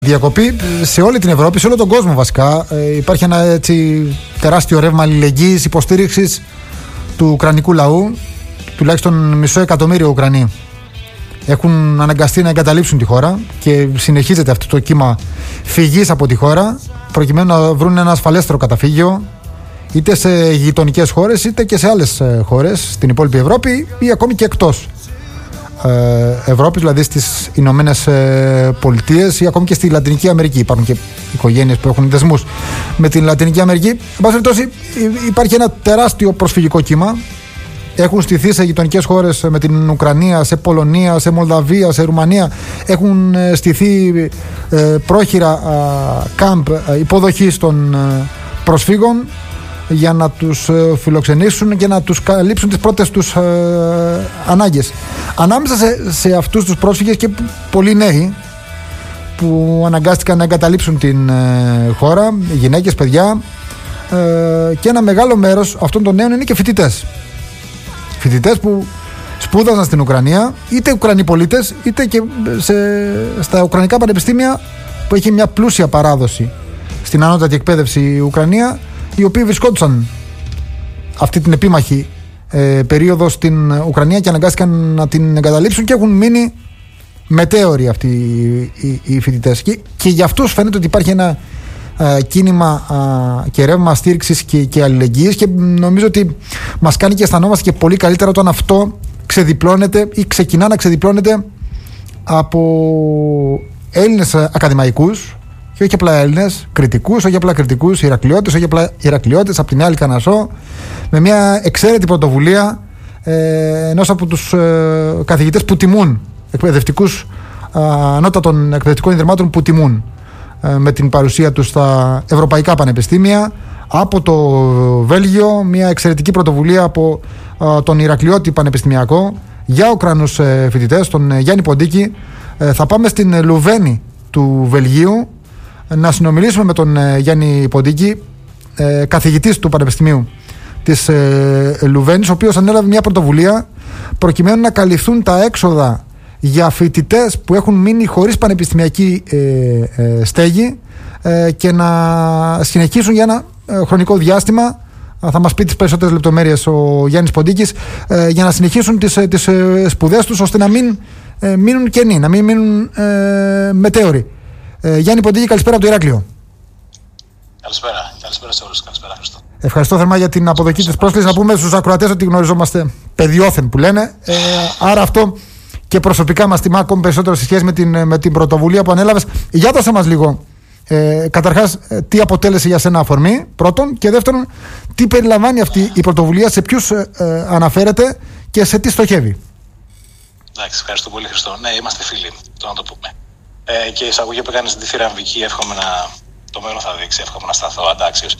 Διακοπή σε όλη την Ευρώπη, σε όλο τον κόσμο βασικά. Υπάρχει ένα έτσι τεράστιο ρεύμα αλληλεγγύης, υποστήριξης του ουκρανικού λαού. Τουλάχιστον 500.000 Ουκρανοί έχουν αναγκαστεί να εγκαταλείψουν τη χώρα και συνεχίζεται αυτό το κύμα φυγής από τη χώρα προκειμένου να βρουν ένα ασφαλέστερο καταφύγιο είτε σε γειτονικές χώρες είτε και σε άλλες χώρες στην υπόλοιπη Ευρώπη ή ακόμη και εκτός Ευρώπης, δηλαδή στις Ηνωμένες Πολιτείες ή ακόμη και στη Λατινική Αμερική. Υπάρχουν και οικογένειες που έχουν δεσμούς με την Λατινική Αμερική. Εν πάση περιπτώσει, υπάρχει ένα τεράστιο προσφυγικό κύμα. Έχουν στηθεί σε γειτονικές χώρες με την Ουκρανία, σε Πολωνία, σε Μολδαβία, σε Ρουμανία. Έχουν στηθεί πρόχειρα κάμπ υποδοχής των προσφύγων για να τους φιλοξενήσουν και να τους καλύψουν τις πρώτες τους ανάγκες. Ανάμεσα σε αυτούς τους πρόσφυγες και πολλοί νέοι που αναγκάστηκαν να εγκαταλείψουν την χώρα, γυναίκες, παιδιά, και ένα μεγάλο μέρος αυτών των νέων είναι και φοιτητές. Φοιτητές που σπούδαζαν στην Ουκρανία, είτε Ουκρανοί πολίτες, είτε και στα Ουκρανικά πανεπιστήμια που έχει μια πλούσια παράδοση στην ανώτατη εκπαίδευση η Ουκρανία, οι οποίοι βρισκόντουσαν αυτή την επίμαχη περίοδο στην Ουκρανία και αναγκάστηκαν να την εγκαταλείψουν και έχουν μείνει μετέωροι αυτοί οι φοιτητές. Και για αυτούς φαίνεται ότι υπάρχει ένα κίνημα και ρεύμα στήριξης και αλληλεγγύης, και νομίζω ότι μας κάνει και αισθανόμαστε και πολύ καλύτερα όταν αυτό ξεδιπλώνεται ή ξεκινά να ξεδιπλώνεται από Έλληνες ακαδημαϊκούς, και όχι απλά Έλληνες, κριτικούς, όχι απλά κριτικούς, Ηρακλειώτες, όχι απλά Ηρακλειώτες, από την άλλη Κανασό, με μια εξαίρετη πρωτοβουλία ενός από τους καθηγητές που τιμούν, εκπαιδευτικούς ανώτατων εκπαιδευτικών ιδρυμάτων που τιμούν με την παρουσία τους στα ευρωπαϊκά πανεπιστήμια, από το Βέλγιο, μια εξαιρετική πρωτοβουλία από τον Ηρακλειώτη Πανεπιστημιακό για Ουκρανούς φοιτητές, τον Γιάννη Ποντίκη. Θα πάμε στην Λουβένη του Βελγίου να συνομιλήσουμε με τον Γιάννη Ποντίκη, καθηγητής του Πανεπιστημίου της Λουβένης, ο οποίος ανέλαβε μια πρωτοβουλία προκειμένου να καλυφθούν τα έξοδα για φοιτητές που έχουν μείνει χωρίς πανεπιστημιακή στέγη και να συνεχίσουν για ένα χρονικό διάστημα. Θα μας πει τις περισσότερες λεπτομέρειες ο Γιάννης Ποντίκης, για να συνεχίσουν τις σπουδές τους, ώστε να μην μείνουν κενοί, να μην μείνουν μετέωροι. Γιάννη Ποντίκη, καλησπέρα από το Ηράκλειο. Καλησπέρα σε όλους. Καλησπέρα, Χριστό. Ευχαριστώ θερμά για την αποδοχή της πρόσκλησης. Να πούμε στους ακροατές ότι γνωριζόμαστε παιδιόθεν που λένε. Άρα αυτό και προσωπικά μας τιμά ακόμη περισσότερο σε σχέση με την πρωτοβουλία που ανέλαβες. Για δώσε μας λίγο. Καταρχάς, τι αποτέλεσε για σένα αφορμή, πρώτον, και δεύτερον, τι περιλαμβάνει αυτή η πρωτοβουλία, σε ποιους αναφέρεται και σε τι στοχεύει. Εντάξει, ευχαριστώ πολύ, Χριστό. Ναι, είμαστε φίλοι, το να το πούμε. Και η εισαγωγή που έκανε στην θηραμβική, εύχομαι το μέλλον θα δείξει, εύχομαι να σταθώ αντάξιος.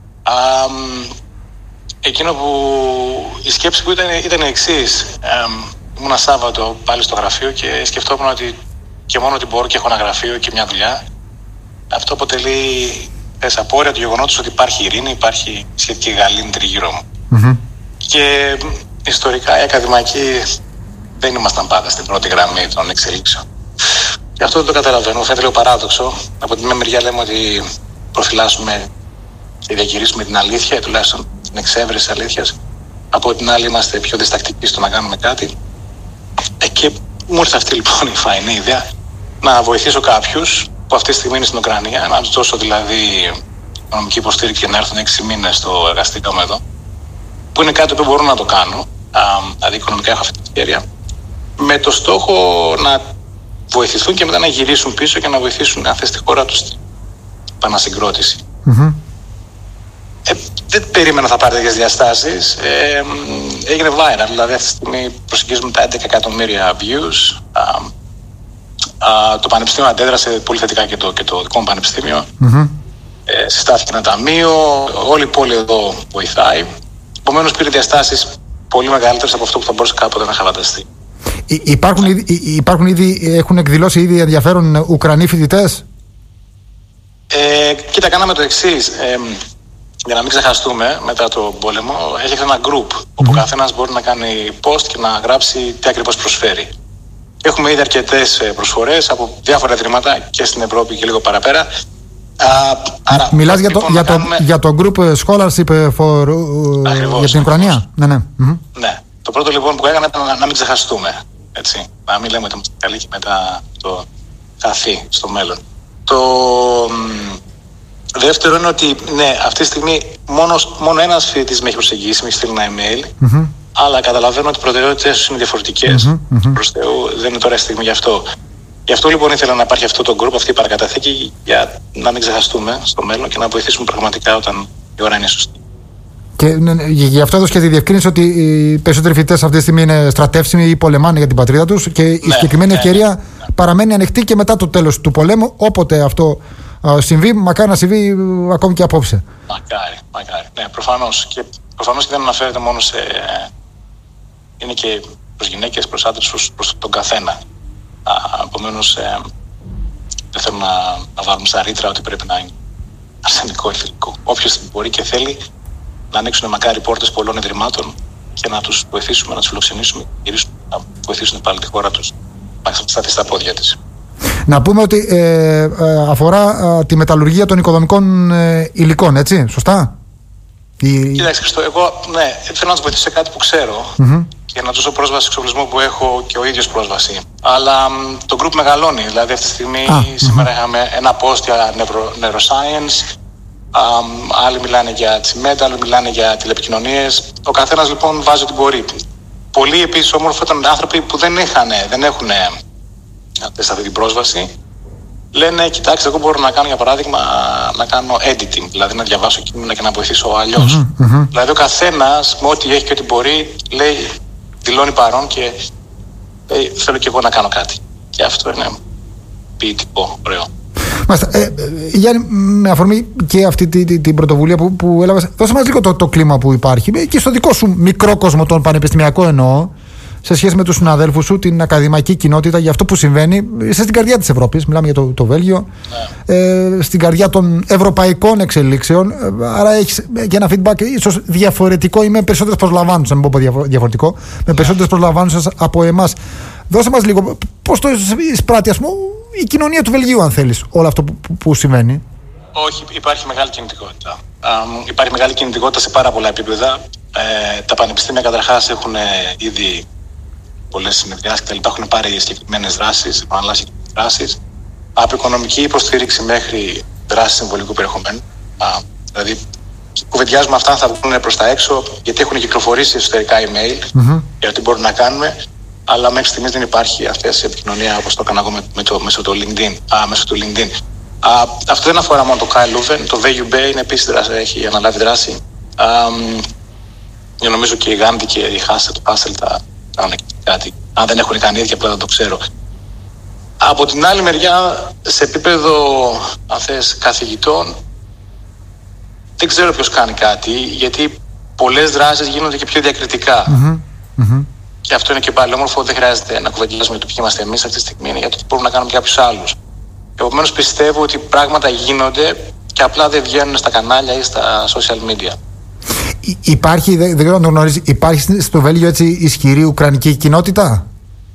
Εκείνο που η σκέψη που ήταν η εξής. Ήμουν Σάββατο πάλι στο γραφείο και σκεφτόμουν ότι και μόνο ότι μπορώ και έχω ένα γραφείο και μια δουλειά, αυτό αποτελεί απόρρια του γεγονότος ότι υπάρχει ειρήνη, υπάρχει σχετική γαλήνη τριγύρω μου. Mm-hmm. Και ιστορικά οι ακαδημαϊκοί δεν ήμασταν πάντα στην πρώτη γραμμή των εξελίξεων. Και αυτό δεν το καταλαβαίνω, φαίνεται λίγο παράδοξο. Από τη μια μεριά λέμε ότι προφυλάσσουμε και διαχειρίσουμε την αλήθεια, τουλάχιστον την εξέβρεση της αλήθειας. Από την άλλη είμαστε πιο διστακτικοί στο να κάνουμε κάτι. Και μου ήρθε αυτή λοιπόν η φαϊνή ιδέα να βοηθήσω κάποιους που αυτή τη στιγμή είναι στην Ουκρανία, να τους δώσω δηλαδή οικονομική υποστήριξη για να έρθουν 6 μήνες στο εργαστήριο εδώ, που είναι κάτι που μπορώ να το κάνω, δηλαδή οικονομικά έχω αυτή την ευκαιρία, με το στόχο να βοηθηθούν και μετά να γυρίσουν πίσω και να βοηθήσουν αν θες τη χώρα τους στην επανασυγκρότηση. Mm-hmm. Δεν περίμενα θα πάρει τέτοιες διαστάσεις. Έγινε viral, δηλαδή αυτή τη στιγμή προσεγγίζουμε τα 11 εκατομμύρια views. Το Πανεπιστήμιο αντέδρασε πολύ θετικά και το δικό μου πανεπιστήμιο. Mm-hmm. Συστάθηκε ένα ταμείο, όλη η πόλη εδώ βοηθάει. Επομένως πήρε διαστάσεις πολύ μεγαλύτερες από αυτό που θα μπορούσε κάποτε να φανταστεί. Έχουν εκδηλώσει ήδη ενδιαφέρον Ουκρανοί φοιτητές? Κοίτα, κάναμε το εξής. Για να μην ξεχαστούμε, μετά τον πόλεμο, έχει ένα group όπου καθένας μπορεί να κάνει post και να γράψει τι ακριβώς προσφέρει. Έχουμε ήδη αρκετές προσφορές από διάφορα ιδρύματα και στην Ευρώπη και λίγο παραπέρα. Μιλάς για το Group Scholarship για την Ουκρανία. Ναι. Το πρώτο λοιπόν που έκανα ήταν να μην ξεχαστούμε. Έτσι. Να μην λέμε ότι είμαστε καλοί και μετά το χαθεί στο μέλλον. Το δεύτερο είναι ότι ναι, αυτή τη στιγμή μόνο ένας φοιτητής με έχει προσεγγίσει, με έχει στείλει ένα email. Αλλά καταλαβαίνω ότι οι προτεραιότητες είναι διαφορετικές. Προς Θεού, δεν είναι τώρα η στιγμή γι' αυτό. Γι' αυτό λοιπόν ήθελα να υπάρχει αυτό το group, αυτή η παρακαταθήκη, για να μην ξεχαστούμε στο μέλλον και να βοηθήσουμε πραγματικά όταν η ώρα είναι σωστή. Και γι' αυτό έδωσε και τη διευκρίνηση ότι οι περισσότεροι φοιτητές αυτή τη στιγμή είναι στρατεύσιμοι ή πολεμάνε για την πατρίδα τους και η συγκεκριμένη ευκαιρία παραμένει ανοιχτή και μετά το τέλος του πολέμου. Όποτε αυτό συμβεί, μακάρι να συμβεί ακόμη και απόψε. Μακάρι. Ναι, προφανώς. Και δεν αναφέρεται μόνο σε. Είναι και προς γυναίκες, προς άντρες, προς τον καθένα. Επομένως, δεν θέλω να βάλουμε στα ρήτρα ότι πρέπει να είναι αρσενικό ή θηλυκό. Όποιος μπορεί και θέλει να ανοίξουν μακάρι πόρτες πολλών ιδρυμάτων και να τους βοηθήσουμε, να τους φιλοξενήσουμε και να βοηθήσουν πάλι τη χώρα τους να σταθεί στα πόδια της. Να πούμε ότι αφορά τη μεταλλουργία των οικοδομικών υλικών, έτσι, σωστά? Κοίταξε Χριστό, εγώ θέλω να τους βοηθήσω σε κάτι που ξέρω και να τους δώσω πρόσβαση σε εξοπλισμό που έχω και ο ίδιος πρόσβαση. Αλλά το group μεγαλώνει, δηλαδή αυτή τη στιγμή σήμερα είχαμε ένα post για neuroscience, άλλοι μιλάνε για τσιμέντα, άλλοι μιλάνε για τηλεπικοινωνίες. Ο καθένας λοιπόν βάζει ό,τι μπορεί. Πολλοί επίσης όμορφοι ήταν άνθρωποι που δεν έχουν αυτή την πρόσβαση. Λένε, κοιτάξτε, εγώ μπορώ να κάνω για παράδειγμα να κάνω editing, δηλαδή να διαβάσω κείμενα και να βοηθήσω αλλιώς. Δηλαδή ο καθένας με ό,τι έχει και ό,τι μπορεί λέει, δηλώνει παρόν και λέει, θέλω και εγώ να κάνω κάτι. Και αυτό είναι ποιητικό, ωραίο. Γιάννη, με αφορμή και αυτή την πρωτοβουλία που έλαβες, δώσε μας λίγο το κλίμα που υπάρχει και στο δικό σου μικρό κόσμο, τον πανεπιστημιακό εννοώ, σε σχέση με τους συναδέλφους σου, την ακαδημαϊκή κοινότητα, για αυτό που συμβαίνει. Είσαι στην καρδιά της Ευρώπης, μιλάμε για το Βέλγιο, στην καρδιά των ευρωπαϊκών εξελίξεων. Άρα έχεις και ένα feedback ίσως διαφορετικό ή με περισσότερες προσλαμβάνουσες, να μην πω διαφορετικό, με περισσότερες προσλαμβάνουσες από εμάς. Δώσε μας λίγο πώς το εισπράττει, ας πούμε, η κοινωνία του Βελγίου, αν θέλεις, όλο αυτό που συμβαίνει. Όχι, υπάρχει μεγάλη κινητικότητα. Υπάρχει μεγάλη κινητικότητα σε πάρα πολλά επίπεδα. Τα πανεπιστήμια καταρχάς έχουν ήδη πολλές συνεδριάσεις και τα λοιπά, έχουν πάρει συγκεκριμένες δράσεις, επαναλάβει δράσεις. Από οικονομική υποστήριξη μέχρι δράσεις συμβολικού περιεχομένου. Δηλαδή, κουβεντιάζουμε αυτά, θα βγουν προς τα έξω, γιατί έχουν κυκλοφορήσει εσωτερικά email για ό,τι μπορούμε να κάνουμε. Αλλά μέχρι στιγμής δεν υπάρχει αυτή η επικοινωνία όπως το έκανα εγώ μέσω του LinkedIn. Αυτό δεν αφορά μόνο το Kyle Leuven, το VUB είναι επίσης έχει αναλάβει δράση. Νομίζω και η Γάντι και η Hassel θα κάνουν κάτι. Αν δεν έχουν κάνει ίδια, απλά δεν το ξέρω. Από την άλλη μεριά, σε επίπεδο καθηγητών, δεν ξέρω ποιος κάνει κάτι, γιατί πολλές δράσεις γίνονται και πιο διακριτικά. Και αυτό είναι και πάλι όμορφο, δεν χρειάζεται να κουβεντιάζουμε το ποιοι είμαστε εμείς αυτή τη στιγμή, είναι για το τι μπορούμε να κάνουμε και κάποιους άλλους. Επομένως πιστεύω ότι πράγματα γίνονται και απλά δεν βγαίνουν στα κανάλια ή στα social media. Υπάρχει, δεν ξέρω αν το γνωρίζει, υπάρχει στο Βέλγιο έτσι ισχυρή ουκρανική κοινότητα?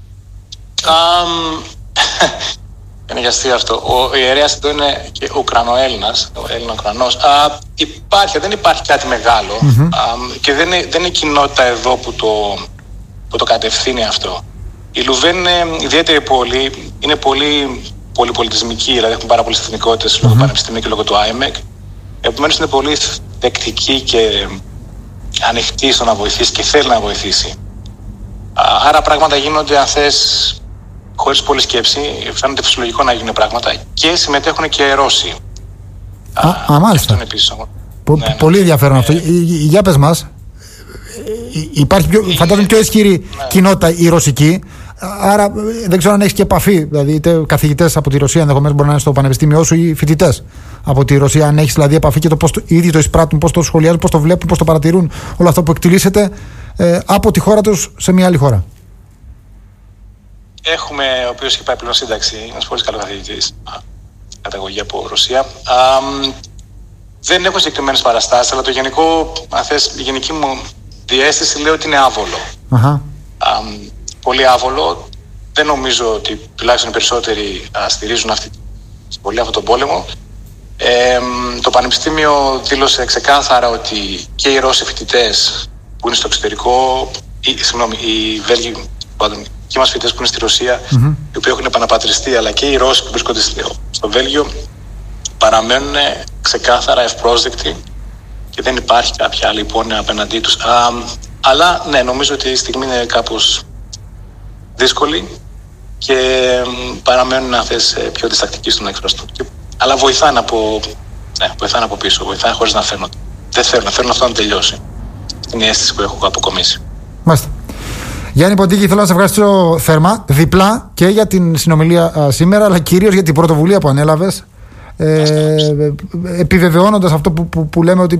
Είναι για αστείο αυτό. Ο ιερέας εδώ είναι και Ουκρανοέλληνας, ο Έλληνα-Ουκρανός. Δεν υπάρχει κάτι μεγάλο και δεν είναι κοινότητα εδώ που το κατευθύνει αυτό. Η Λουβέν είναι ιδιαίτερη πόλη, είναι πολύ πολυπολιτισμική, δηλαδή έχουν πάρα πολλές εθνικότητες λόγω πανεπιστημίου και λόγω του IMEC. Επομένως είναι πολύ δεκτική και ανοιχτή στο να βοηθήσει και θέλει να βοηθήσει. Άρα πράγματα γίνονται, αν θες, χωρίς πολλή σκέψη, φαίνεται φυσιολογικό να γίνουν πράγματα και συμμετέχουν και Ρώσοι. Μάλιστα. Αυτό επίσης, πολύ ενδιαφέρον αυτό. Για πες μας. Υπάρχει φαντάζομαι πιο ισχυρή κοινότητα η ρωσική. Άρα δεν ξέρω αν έχεις και επαφή, δηλαδή είτε καθηγητές από τη Ρωσία ενδεχομένως μπορεί να είναι στο πανεπιστήμιο όσο ή φοιτητές από τη Ρωσία, αν έχεις δηλαδή επαφή και το πώς οι ίδιοι το εισπράττουν, πώς το σχολιάζουν, πώς το βλέπουν, πώς το παρατηρούν όλο αυτό που εκτιλήσεται από τη χώρα τους σε μια άλλη χώρα. Έχουμε, ο οποίος έχει πάει πλέον σύνταξη, είναι ένας πολύ καλός καθηγητής, καταγωγή από Ρωσία. Δεν έχω συγκεκριμένες παραστάσεις, αλλά η γενική μου διαίσθηση λέει ότι είναι άβολο. Πολύ άβολο. δεν νομίζω ότι τουλάχιστον οι περισσότεροι στηρίζουν πολύ αυτόν τον πόλεμο. Το Πανεπιστήμιο δήλωσε ξεκάθαρα ότι και οι Ρώσοι φοιτητές που είναι στο εξωτερικό, οι Βέλγοι, οι μας φοιτητές που είναι στη Ρωσία, οι οποίοι έχουν επαναπατριστεί, αλλά και οι Ρώσοι που βρίσκονται στο Βέλγιο, παραμένουν ξεκάθαρα ευπρόσδεκτοι και δεν υπάρχει κάποια άλλη υπόνοια απέναντί τους. Αλλά ναι, νομίζω ότι η στιγμή είναι κάπως δύσκολη και παραμένουν αυτές πιο διστακτικοί στο να εκφραστούν. Αλλά βοηθάνε από πίσω, βοηθάνε χωρίς να φαίνονται. Δεν θέλουν αυτό να τελειώσει. Είναι η αίσθηση που έχω αποκομίσει. Μάλιστα. Γιάννη Ποντίκη, θέλω να σε ευχαριστήσω θερμά, διπλά και για την συνομιλία σήμερα, αλλά κυρίως για την πρωτοβουλία που ανέλαβες, επιβεβαιώνοντας αυτό που λέμε, ότι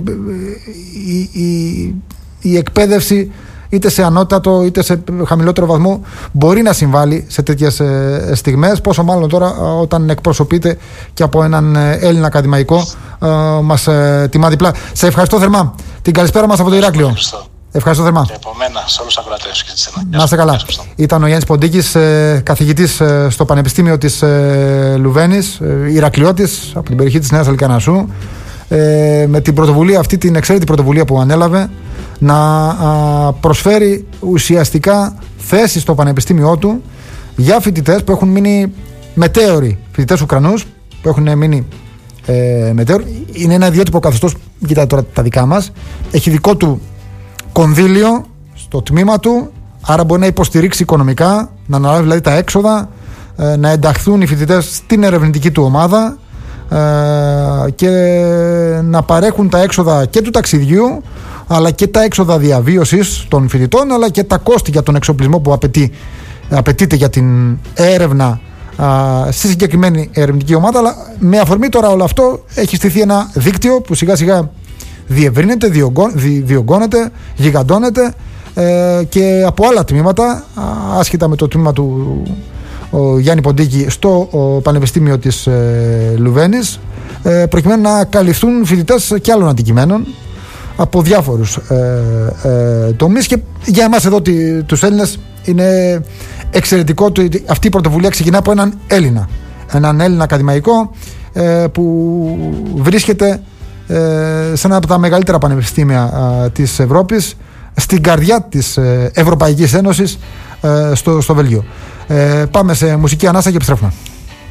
η εκπαίδευση είτε σε ανώτατο είτε σε χαμηλότερο βαθμό μπορεί να συμβάλλει σε τέτοιες στιγμές, πόσο μάλλον τώρα όταν εκπροσωπείται και από έναν Έλληνα ακαδημαϊκό μας τιμά διπλά. Σε ευχαριστώ θερμά. Την καλησπέρα μας από το Ηράκλειο. Ευχαριστώ θερμά. Και από μένα, σε όλους τους ακροατές και σε εσένα. Να είστε καλά. Ήταν ο Γιάννης Ποντίκης, καθηγητής στο Πανεπιστήμιο της Λουβένης, Ηρακλειώτης από την περιοχή της Νέας Αλικανασσού, με την πρωτοβουλία αυτή, την εξαίρετη πρωτοβουλία που ανέλαβε, να προσφέρει ουσιαστικά θέσεις στο πανεπιστήμιό του για φοιτητές που έχουν μείνει μετέωροι, φοιτητές Ουκρανούς που έχουν μείνει μετέωροι. Είναι ένα ιδιότυπο καθεστώς, κοιτάτε τώρα τα δικά μας, έχει δικό του κονδύλιο στο τμήμα του, άρα μπορεί να υποστηρίξει οικονομικά, να αναλάβει δηλαδή τα έξοδα, να ενταχθούν οι φοιτητές στην ερευνητική του ομάδα και να παρέχουν τα έξοδα και του ταξιδιού, αλλά και τα έξοδα διαβίωσης των φοιτητών, αλλά και τα κόστη για τον εξοπλισμό που απαιτείται για την έρευνα στη συγκεκριμένη ερευνητική ομάδα. Αλλά με αφορμή τώρα όλο αυτό έχει στηθεί ένα δίκτυο που σιγά σιγά διευρύνεται, διωγγώνεται, γιγαντώνεται και από άλλα τμήματα, άσχετα με το τμήμα του Γιάννη Ποντίκη στο Πανεπιστήμιο της Λουβένης, προκειμένου να καλυφθούν φοιτητές και άλλων αντικειμένων από διάφορους τομείς. Και για εμάς εδώ τους Έλληνες είναι εξαιρετικό ότι αυτή η πρωτοβουλία ξεκινά από έναν Έλληνα ακαδημαϊκό που βρίσκεται σε ένα από τα μεγαλύτερα πανεπιστήμια της Ευρώπης, στην καρδιά της Ευρωπαϊκής Ένωσης, στο Βέλγιο. Πάμε σε μουσική ανάσα και επιστρέφουμε.